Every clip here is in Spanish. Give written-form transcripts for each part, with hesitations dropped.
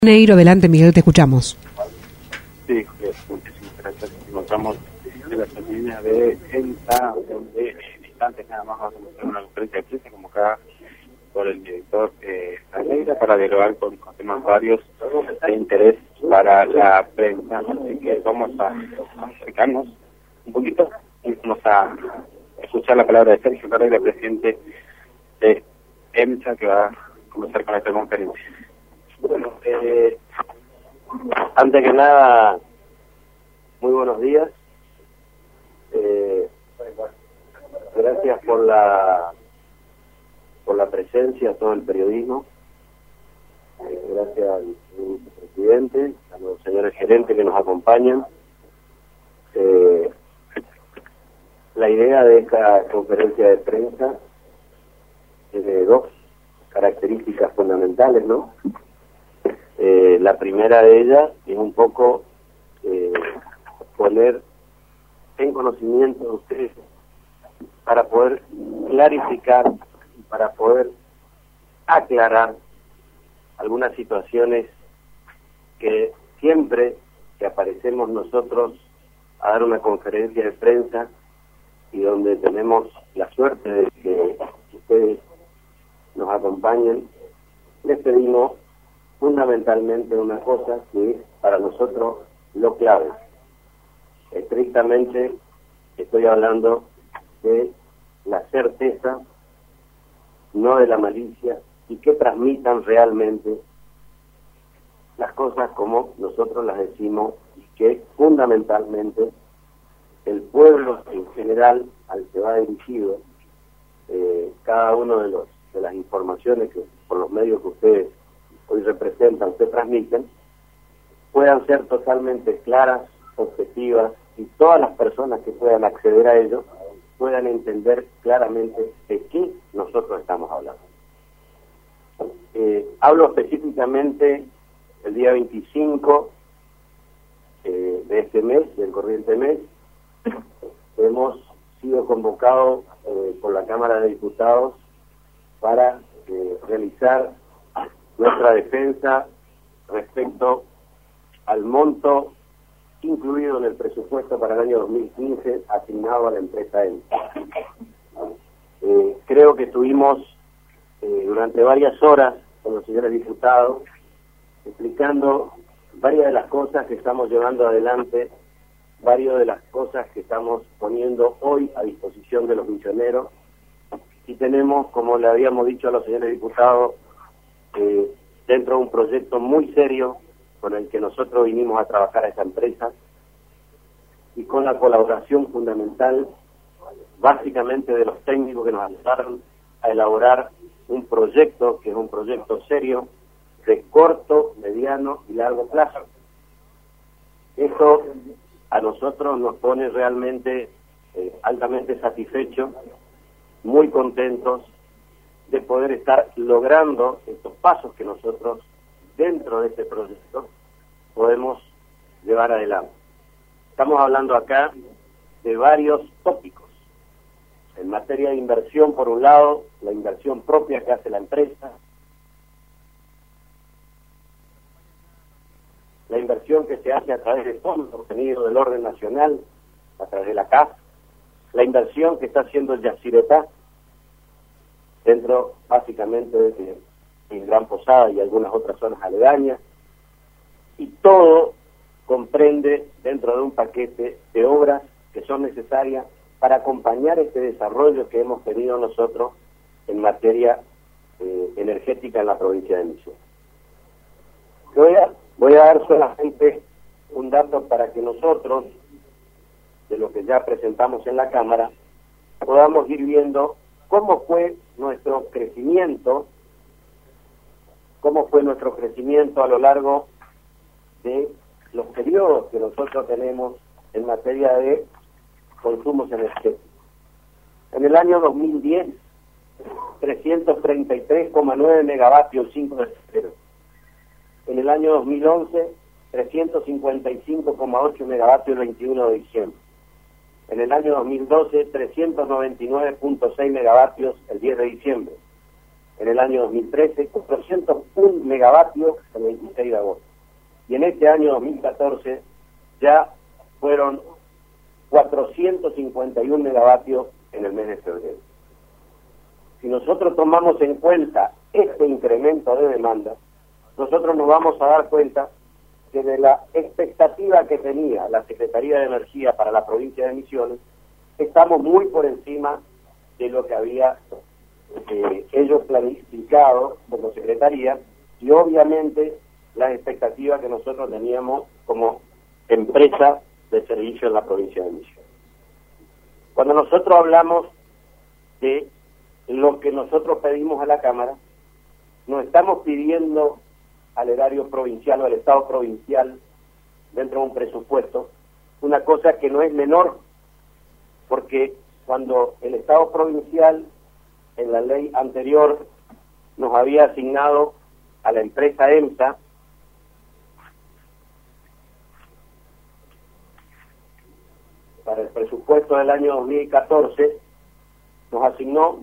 Neiro, adelante, Miguel, te escuchamos. Sí, muchísimas gracias. Nos encontramos en la oficina de EMSA, donde en instantes nada más vamos a hacer una conferencia de prensa convocada por el director Neira para dialogar con temas varios de interés para la prensa. Así que vamos a acercarnos un poquito y vamos a escuchar la palabra de Sergio Carrera, presidente de EMSA, que va a comenzar con esta conferencia. Bueno, antes que nada, muy buenos días. Gracias por la presencia a todo el periodismo. Gracias al vicepresidente, a los señores gerentes que nos acompañan. La idea de esta conferencia de prensa tiene dos características fundamentales, ¿no? La primera de ellas es un poco poner en conocimiento de ustedes para poder clarificar, para poder aclarar algunas situaciones que siempre que aparecemos nosotros a dar una conferencia de prensa y donde tenemos la suerte de que ustedes nos acompañen, les pedimos fundamentalmente una cosa que es para nosotros lo clave. Estrictamente estoy hablando de la certeza, no de la malicia, y que transmitan realmente las cosas como nosotros las decimos, y que fundamentalmente el pueblo en general al que va dirigido cada uno de las informaciones que por los medios que ustedes hoy representan, se transmiten, puedan ser totalmente claras, objetivas, y todas las personas que puedan acceder a ello puedan entender claramente de qué nosotros estamos hablando. Hablo específicamente el día 25 de este mes, del corriente mes. Hemos sido convocados por la Cámara de Diputados para realizar nuestra defensa respecto al monto incluido en el presupuesto para el año 2015 asignado a la empresa EMSA. Creo que estuvimos durante varias horas con los señores diputados explicando varias de las cosas que estamos llevando adelante, varias de las cosas que estamos poniendo hoy a disposición de los misioneros, y tenemos, como le habíamos dicho a los señores diputados, dentro de un proyecto muy serio con el que nosotros vinimos a trabajar a esa empresa, y con la colaboración fundamental básicamente de los técnicos que nos ayudaron a elaborar un proyecto que es un proyecto serio de corto, mediano y largo plazo. Esto a nosotros nos pone realmente altamente satisfechos, muy contentos de poder estar logrando estos pasos que nosotros dentro de este proyecto podemos llevar adelante. Estamos hablando acá de varios tópicos. En materia de inversión, por un lado, la inversión propia que hace la empresa, la inversión que se hace a través de fondos obtenidos del orden nacional, a través de la CAF, la inversión que está haciendo el Yacyretá, dentro básicamente de Gran Posada y algunas otras zonas aledañas, y todo comprende dentro de un paquete de obras que son necesarias para acompañar este desarrollo que hemos tenido nosotros en materia energética en la provincia de Misiones. Voy a dar solamente un dato para que nosotros, de lo que ya presentamos en la Cámara, podamos ir viendo cómo fue nuestro crecimiento a lo largo de los periodos que nosotros tenemos en materia de consumos energéticos. En el año 2010, 333,9 megavatios 5 de febrero. En el año 2011, 355,8 megavatios el 21 de diciembre. En el año 2012, 399,6 megavatios el 10 de diciembre. en el año 2013, 401 megavatios el 26 de agosto. Y en este año 2014 ya fueron 451 megavatios en el mes de febrero. Si nosotros tomamos en cuenta este incremento de demanda, nosotros nos vamos a dar cuenta que de la expectativa que tenía la Secretaría de Energía para la provincia de Misiones, estamos muy por encima de lo que había ellos planificado como Secretaría, y obviamente las expectativas que nosotros teníamos como empresa de servicio en la provincia de Misiones. Cuando nosotros hablamos de lo que nosotros pedimos a la Cámara, nos estamos pidiendo al erario provincial o al Estado provincial, dentro de un presupuesto, una cosa que no es menor, porque cuando el Estado provincial, en la ley anterior, nos había asignado a la empresa EMSA para el presupuesto del año 2014, nos asignó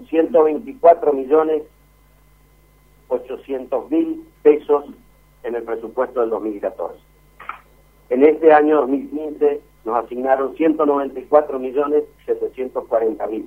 124.800.000 pesos en el presupuesto del 2014. En este año 2015 nos asignaron 194.740.000.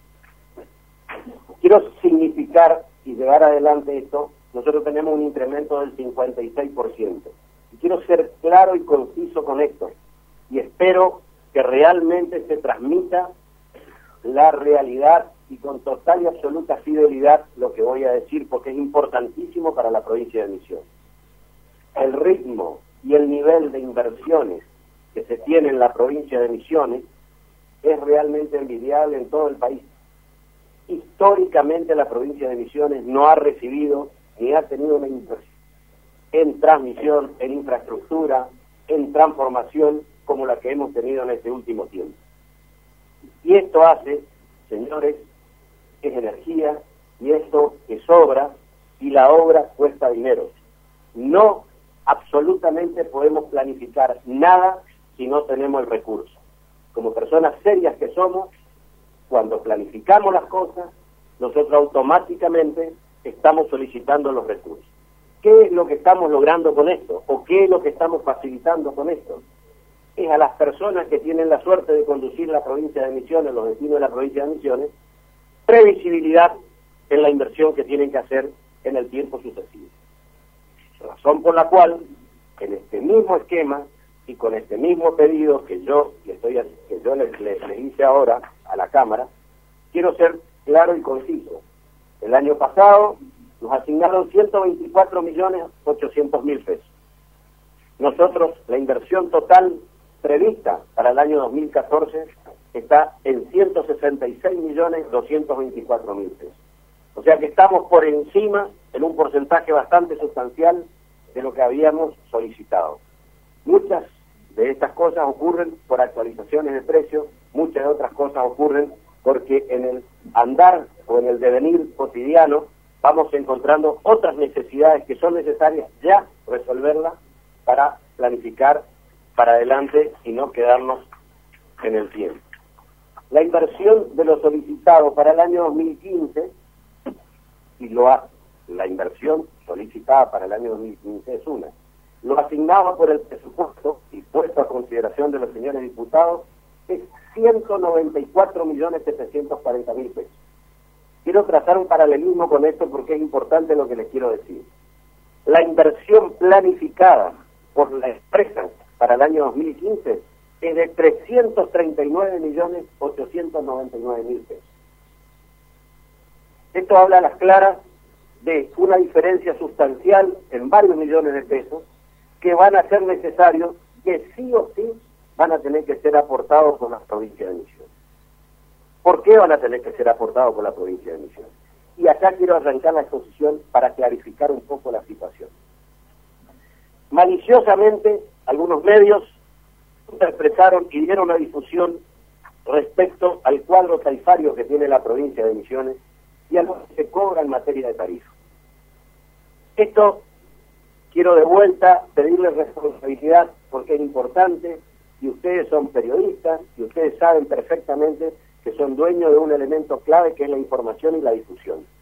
Quiero significar y llevar adelante esto. Nosotros tenemos un incremento del 56%. Y quiero ser claro y conciso con esto. Y espero que realmente se transmita la realidad y con total y absoluta fidelidad lo que voy a decir, porque es importantísimo para la provincia de Misiones. El ritmo y el nivel de inversiones que se tiene en la provincia de Misiones es realmente envidiable en todo el país. Históricamente la provincia de Misiones no ha recibido ni ha tenido una inversión en transmisión, en infraestructura, en transformación como la que hemos tenido en este último tiempo. Y esto hace, señores, es energía, y esto es obra, y la obra cuesta dinero. No absolutamente podemos planificar nada si no tenemos el recurso. Como personas serias que somos, cuando planificamos las cosas, nosotros automáticamente estamos solicitando los recursos. ¿Qué es lo que estamos logrando con esto? ¿O qué es lo que estamos facilitando con esto? Es a las personas que tienen la suerte de conducir la provincia de Misiones, los vecinos de la provincia de Misiones, previsibilidad en la inversión que tienen que hacer en el tiempo sucesivo. Razón por la cual, en este mismo esquema y con este mismo pedido que yo les hice ahora a la Cámara, quiero ser claro y conciso. El año pasado nos asignaron 124.800.000 pesos. Nosotros, la inversión total prevista para el año 2014 está en 166.224.000 pesos. O sea que estamos por encima, en un porcentaje bastante sustancial, de lo que habíamos solicitado. Muchas de estas cosas ocurren por actualizaciones de precios, muchas de otras cosas ocurren porque en el andar o en el devenir cotidiano vamos encontrando otras necesidades que son necesarias ya resolverlas para planificar para adelante y no quedarnos en el tiempo. La inversión de lo solicitado para el año 2015, la inversión solicitada para el año 2015 es una. Lo asignado por el presupuesto y puesto a consideración de los señores diputados es 194.740.000 pesos. Quiero trazar un paralelismo con esto porque es importante lo que les quiero decir. La inversión planificada por la empresa para el año 2015 es de 339.899.000 pesos. Esto habla a las claras de una diferencia sustancial en varios millones de pesos que van a ser necesarios, que sí o sí van a tener que ser aportados por la provincia de Misiones. ¿Por qué van a tener que ser aportados por la provincia de Misiones? Y acá quiero arrancar la exposición para clarificar un poco la situación. Maliciosamente, algunos medios interpretaron y dieron una difusión respecto al cuadro tarifario que tiene la provincia de Misiones y a lo que se cobra en materia de tarifa. Esto quiero de vuelta pedirles responsabilidad porque es importante y ustedes son periodistas y ustedes saben perfectamente que son dueños de un elemento clave que es la información y la difusión.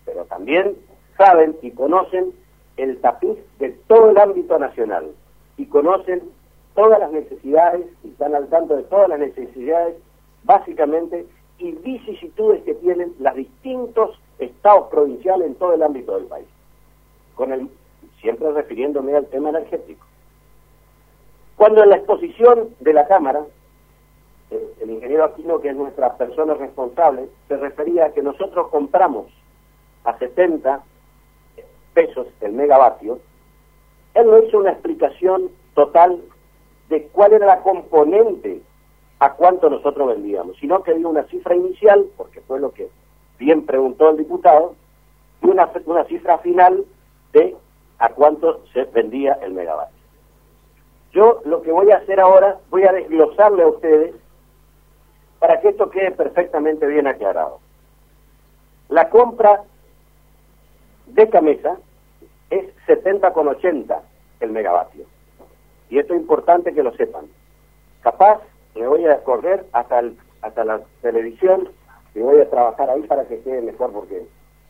pero también saben y conocen el tapiz de todo el ámbito nacional y conocen todas las necesidades y están al tanto de todas las necesidades básicamente y vicisitudes que tienen los distintos estados provinciales en todo el ámbito del país, siempre refiriéndome al tema energético. Cuando en la exposición de la Cámara, el ingeniero Aquino, que es nuestra persona responsable, se refería a que nosotros compramos a 70 pesos el megavatio, él no hizo una explicación total de cuál era la componente a cuánto nosotros vendíamos, sino que dio una cifra inicial, porque fue lo que bien preguntó el diputado, y una cifra final de a cuánto se vendía el megavatio. Yo lo que voy a hacer ahora, voy a desglosarle a ustedes para que esto quede perfectamente bien aclarado. La compra de Camesa es 70,80 el megavatio. Y esto es importante que lo sepan. Capaz me voy a correr hasta la televisión y voy a trabajar ahí para que quede mejor porque...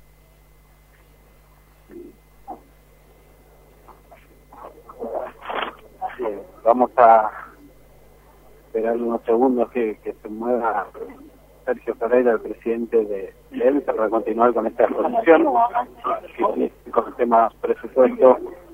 Bien, vamos a esperar unos segundos que se mueva Sergio Ferreira, el presidente de él, para continuar con esta exposición, con el tema presupuesto,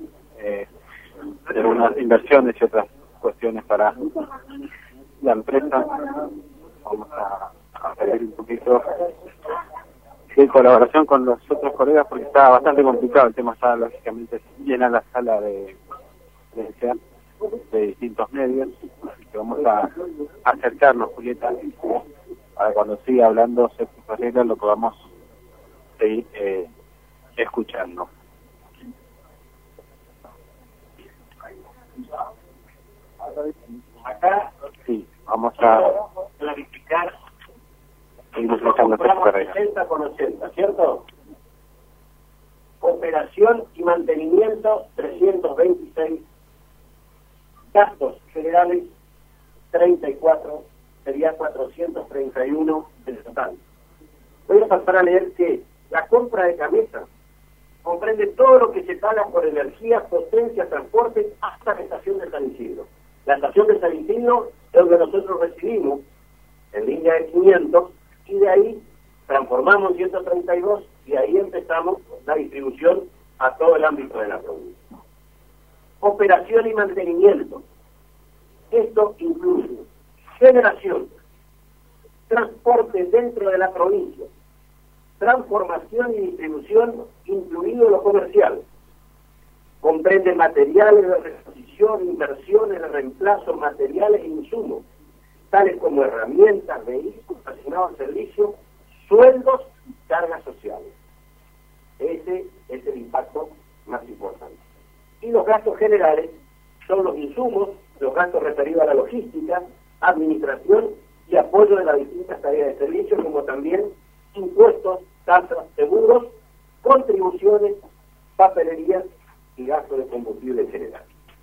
de unas inversiones y otras cuestiones para la empresa. Vamos a pedir un poquito de colaboración con los otros colegas porque está bastante complicado el tema. Está lógicamente llena la sala de distintos medios, así que vamos a acercarnos, Julieta, para cuando siga hablando Sergio Ferreira lo podamos seguir escuchando. Acá sí, vamos a clarificar. seguir escuchando a Sergio Ferreira. 60 con 80, ¿cierto? Operación y mantenimiento 326, gastos generales 34, sería 431 en total. Voy a pasar a leer que la compra de Camesa comprende todo lo que se paga por energía, potencia, transporte hasta la estación de San Isidro. La estación de San Isidro es donde nosotros recibimos en línea de 500 y de ahí transformamos 132 y ahí empezamos la distribución a todo el ámbito de la provincia. Operación y mantenimiento. Esto incluye generación, transporte dentro de la provincia, transformación y distribución, incluido lo comercial. Comprende materiales de reposición, inversiones de reemplazo, materiales e insumos, tales como herramientas, vehículos asignados al servicio, sueldos y cargas sociales. Ese es el impacto más importante. Y los gastos generales son los insumos, los gastos referidos a la logística, administración y apoyo de las distintas tareas de servicio, como también impuestos, tasas, seguros, contribuciones, papelerías y gastos de combustible en general.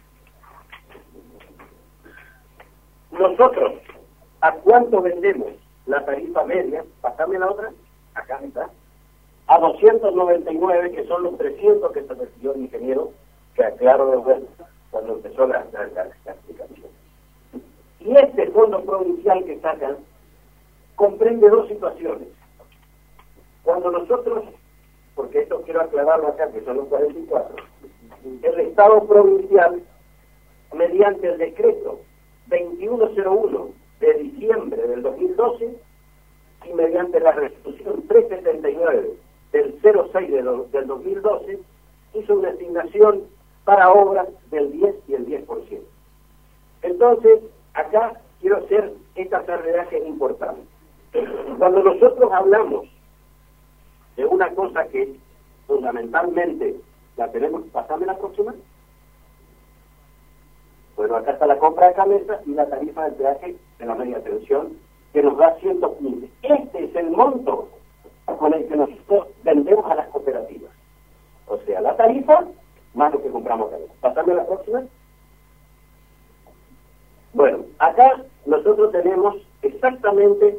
Nosotros, ¿a cuánto vendemos la tarifa media? Pasame la otra, acá está, a 299, que son los 300 que se refirió el ingeniero, que aclaró de vuelta cuando empezó la explicación. Y este fondo provincial que sacan comprende dos situaciones. Cuando nosotros, porque esto quiero aclararlo acá, que son los 44, el Estado provincial, mediante el decreto 2101 de diciembre del 2012 y mediante la resolución 379 del 06 del 2012, hizo una asignación para obras del 10 y el 10%. Entonces, acá quiero hacer esta salvedad que es importante. Cuando nosotros hablamos de una cosa que fundamentalmente la tenemos, pasame la próxima. Bueno, acá está la compra de Camesa y la tarifa del peaje de la media tensión, que nos da 115. Este es el monto con el que nosotros vendemos a las cooperativas. O sea, la tarifa más lo que compramos Camesa. Pasame la próxima. Bueno, acá nosotros tenemos exactamente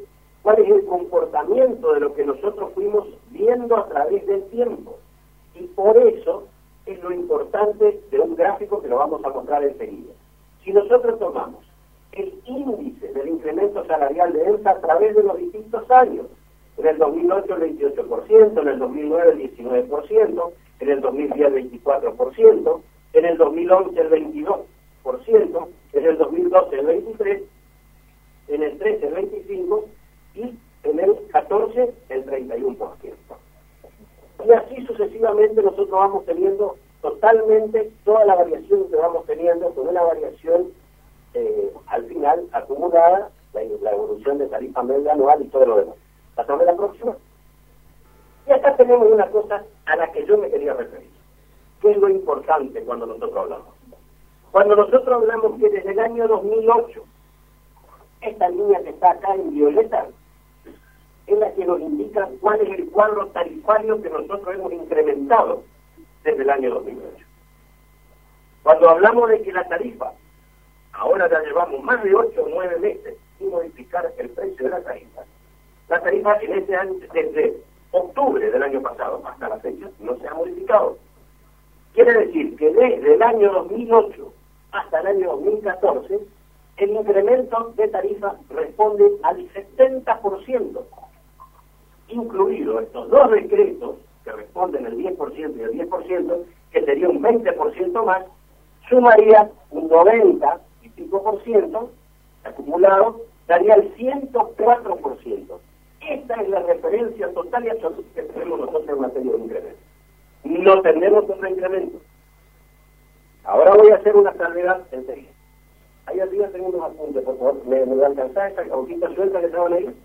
cuál es el comportamiento de lo que nosotros fuimos viendo a través del tiempo. Y por eso es lo importante de un gráfico que lo vamos a mostrar enseguida. Si nosotros tomamos el índice del incremento salarial de EMSA a través de los distintos años, en el 2008 el 28%, en el 2009 el 19%, en el 2010 el 24%, en el 2011 el 22%, en el 2012 el 23%, en el 13 el 25% y en el 14 el 31%. Y así sucesivamente nosotros vamos teniendo totalmente toda la variación que vamos teniendo, con una variación al final acumulada, la evolución de tarifa media anual y todo lo demás. Pasamos a la próxima. Y acá tenemos una cosa a la que yo me quería referir, que es lo importante cuando nosotros hablamos. Cuando nosotros hablamos que desde el año 2008, esta línea que está acá en violeta, es la que nos indica cuál es el cuadro tarifario que nosotros hemos incrementado desde el año 2008. Cuando hablamos de que la tarifa, ahora ya llevamos más de 8 o 9 meses sin modificar el precio de la tarifa en ese año, desde octubre del año pasado hasta la fecha, no se ha modificado. Quiere decir que desde el año 2008 hasta el año 2014, el incremento de tarifa responde al 70%, incluido estos dos decretos que responden al 10% y el 10%, que sería un 20% más, sumaría un 90 y pico por ciento acumulado, daría el 104%. Esta es la referencia total y absoluta que tenemos nosotros en materia de incremento. No tenemos otro incremento. Ahora voy a hacer una salvedad enseguida. Ahí arriba tengo unos apuntes, por favor. ¿Me va a alcanzar esa hojita suelta que estaban ahí?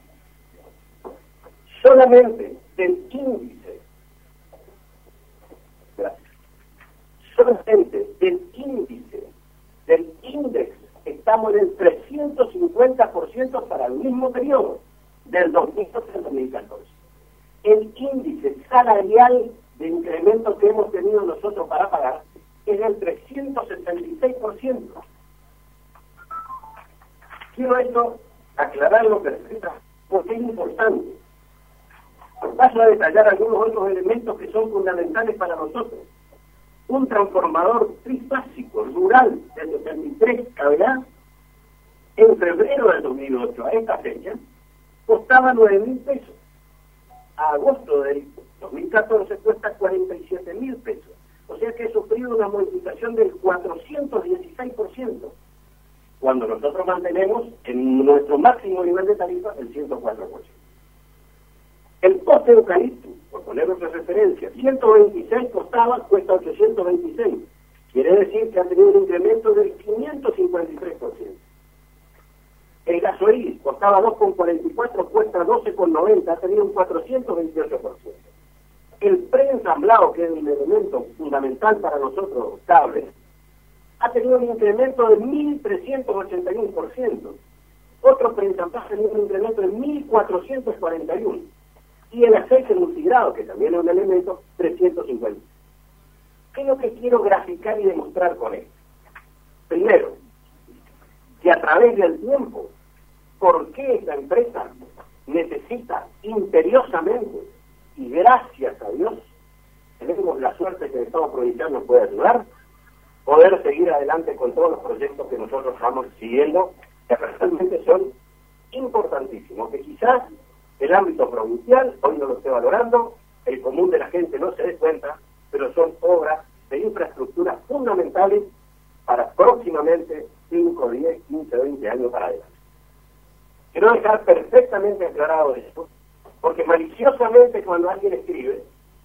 Solamente del índice. Gracias. Solamente del índice, del índice, estamos en el 350% para el mismo periodo, del 2012 al 2014. El índice salarial de incremento que hemos tenido nosotros para pagar es del 376%. Quiero esto aclararlo perfectamente, porque es importante. Paso a detallar algunos otros elementos que son fundamentales para nosotros. Un transformador trifásico rural de 73 kVA en febrero del 2008 a esta fecha costaba 9.000 pesos. A agosto del 2014 cuesta 47.000 pesos. O sea que ha sufrido una modificación del 416%, cuando nosotros mantenemos en nuestro máximo nivel de tarifa el 104%. El poste de eucalipto, por poner otra referencia, 126 costaba, cuesta 826. Quiere decir que ha tenido un incremento del 553%. El gasoil costaba 2,44, cuesta 12,90, ha tenido un 428%. El preensamblado, que es un elemento fundamental para nosotros, cable, ha tenido un incremento de 1.381%. Otro preensamblado ha tenido un incremento de 1.441%. Y el aceite multigrado, que también es un elemento, 350. ¿Qué es lo que quiero graficar y demostrar con esto? Primero, que a través del tiempo, ¿por qué esta empresa necesita imperiosamente, y gracias a Dios, tenemos la suerte que el Estado provincial nos puede ayudar, poder seguir adelante con todos los proyectos que nosotros estamos siguiendo, que realmente son importantísimos, que quizás el ámbito provincial hoy no lo esté valorando, el común de la gente no se dé cuenta, pero son obras de infraestructura fundamentales para próximamente 5, 10, 15, 20 años para adelante. Quiero dejar perfectamente aclarado esto, porque maliciosamente cuando alguien escribe,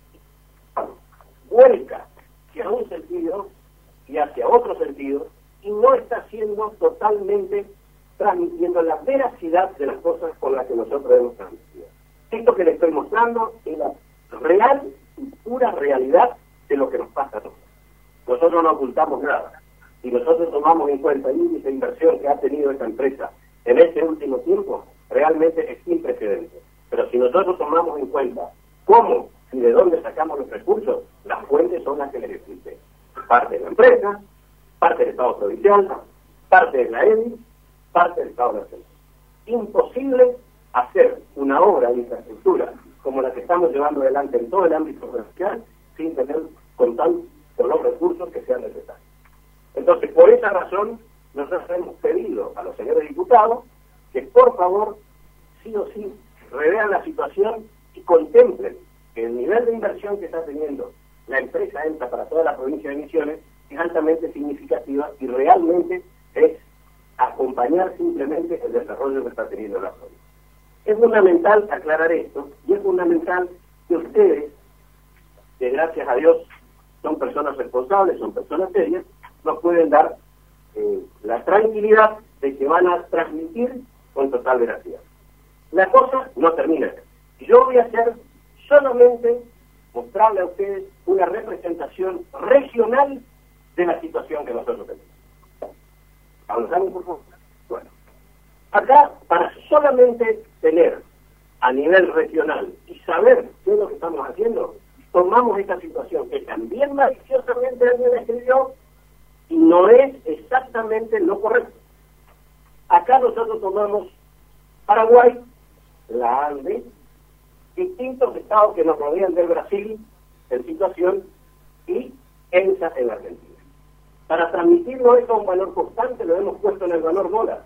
vuelca hacia un sentido y hacia otro sentido, y no está siendo totalmente transmitiendo la veracidad de las cosas con las que nosotros hemos transmitido. Esto que le estoy mostrando es la real y pura realidad de lo que nos pasa a nosotros. Nosotros no ocultamos nada. Si nosotros tomamos en cuenta el índice de inversión que ha tenido esta empresa en este último tiempo, realmente es sin precedentes. Pero si nosotros tomamos en cuenta cómo y de dónde sacamos los recursos, las fuentes son las que les expliqué. Parte de la empresa, parte del Estado provincial, parte de la EDI, parte del Estado nacional. Imposible hacer una obra de infraestructura como la que estamos llevando adelante en todo el ámbito comercial sin contar con los recursos que sean necesarios. Entonces, por esa razón, nosotros hemos pedido a los señores diputados que por favor, sí o sí, revean la situación y contemplen que el nivel de inversión que está teniendo la empresa EMSA para toda la provincia de Misiones es altamente significativa y realmente es acompañar simplemente el desarrollo que está teniendo la zona. Es fundamental aclarar esto y es fundamental que ustedes, que gracias a Dios son personas responsables, son personas serias, nos pueden dar la tranquilidad de que van a transmitir con total veracidad. La cosa no termina acá. Yo voy a hacer solamente mostrarle a ustedes una representación regional de la situación que nosotros tenemos. ¿Avanzamos, por favor? Bueno, acá, para solamente tener a nivel regional y saber qué es lo que estamos haciendo, tomamos esta situación que también maliciosamente alguien escribió y no es exactamente lo correcto. Acá nosotros tomamos Paraguay, la Ande, distintos estados que nos rodean del Brasil en situación y EMSA en la Argentina. Para transmitirlo esto a un valor constante lo hemos puesto en el valor dólar.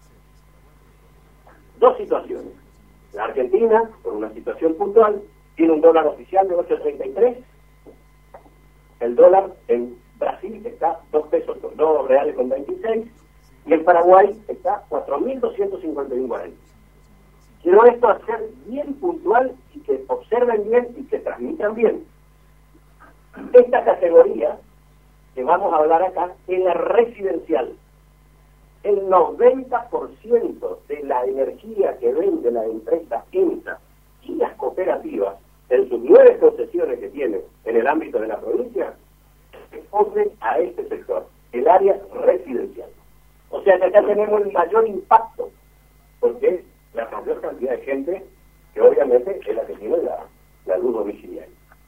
Dos situaciones. La Argentina, por una situación puntual, tiene un dólar oficial de 8.33. El dólar en Brasil está 2 pesos, 2 reales con 26. Y en Paraguay está 4.251. Quiero esto hacer bien puntual y que observen bien y que transmitan bien. Esta categoría que vamos a hablar acá es la residencial. El 90% de la energía que vende la empresa EMSA y las cooperativas en sus 9 concesiones que tienen en el ámbito de la provincia responden a este sector, el área residencial. O sea que acá tenemos el mayor impacto, porque es la mayor cantidad de gente que obviamente es la que tiene la luz domiciliaria.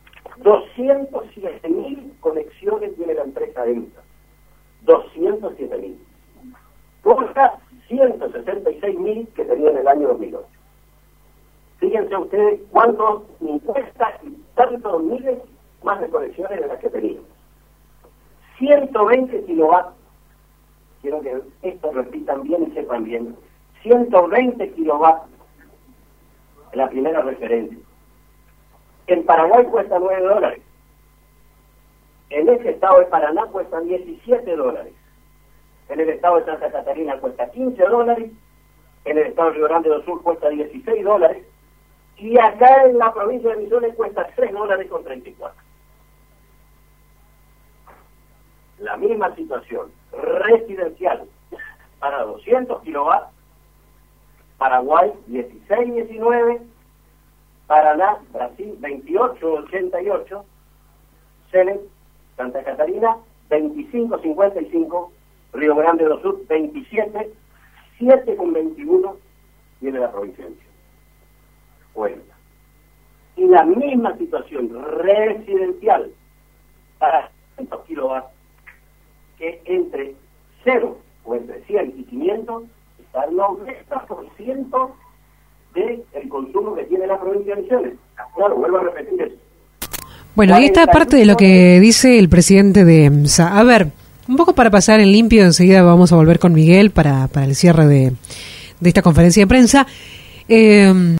207.000 conexiones tiene la empresa EMSA. 207.000. Contra 166.000 que tenía en el año 2008. Fíjense ustedes cuántos impuestos y tantos miles más de conexiones de las que teníamos. 120 kilovatios. Quiero que esto repitan bien y sepan bien. 120 kilovatios. Es la primera referencia. En Paraguay cuesta $9. En ese estado de Paraná cuesta $17. En el estado de Santa Catarina cuesta $15. En el estado de Río Grande do Sul cuesta $16. Y acá en la provincia de Misiones cuesta $3.34. La misma situación residencial para 200 kilovatios, Paraguay 16.19, Paraná, Brasil 28.88, Cele, Santa Catarina 25.55, Río Grande do Sul 27, 7.21 viene la provincia de Misiones. Cuenta. Y la misma situación residencial para 100 kilovatios, que entre 0 o entre 100 y 500 está el 90% del consumo que tiene la provincia de Misiones. Claro, vuelvo a repetir eso. Bueno, ahí está parte de lo que dice el presidente de EMSA. A ver, un poco para pasar en limpio, enseguida vamos a volver con Miguel para el cierre de esta conferencia de prensa.